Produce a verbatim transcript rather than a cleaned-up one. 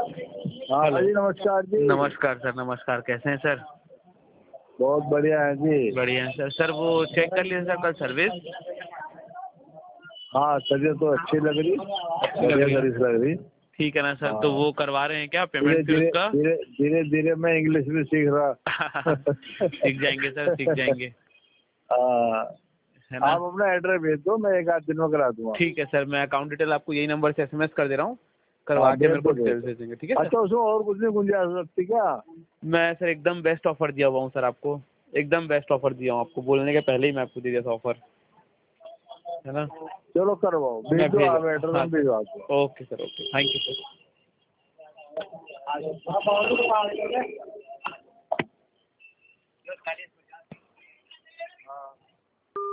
हाँ जी, नमस्कार जी। नमस्कार सर, नमस्कार। कैसे हैं सर? बहुत बढ़िया है जी। बढ़िया है सर। सर वो चेक कर लिए सर कल सर्विस? हाँ, तबीयत तो अच्छी लग रही, अच्छी लग बढ़िया रही है। सर्विस लग रही। ठीक है ना सर, हाँ। तो वो करवा रहे हैं क्या धीरे पेमेंट फिर धीरे उसका? धीरे धीरे धीरे मैं इंग्लिश भी सीख रहा। सीख जाएंगे सर, सीख जाएंगे। हाँ, है ना? आप अपना एड्रेस भेज दो, मैं एक आध दिन में करा दूंगा। ठीक है सर, मैं अकाउंट डिटेल आपको यही नंबर से एसएमएस कर दे रहा हूँ, करवा हाँ, के भेज मेरे को दो भेज डिटेल्स दो। दे देंगे। ठीक है सर? अच्छा, उसमें और कुछ नहीं गुंजाइश हो सकती क्या? मैं सर एकदम बेस्ट ऑफर दिया हुआ हूँ सर आपको, एकदम बेस्ट ऑफर दिया हूँ आपको, बोलने के पहले ही मैं आपको दे दिया था ऑफर, है ना? चलो करवाओ, भेज मैं दो, भेज आप एड्रेस हाँ में सर। भिजवा दो। Okay sir, okay, thank you sir.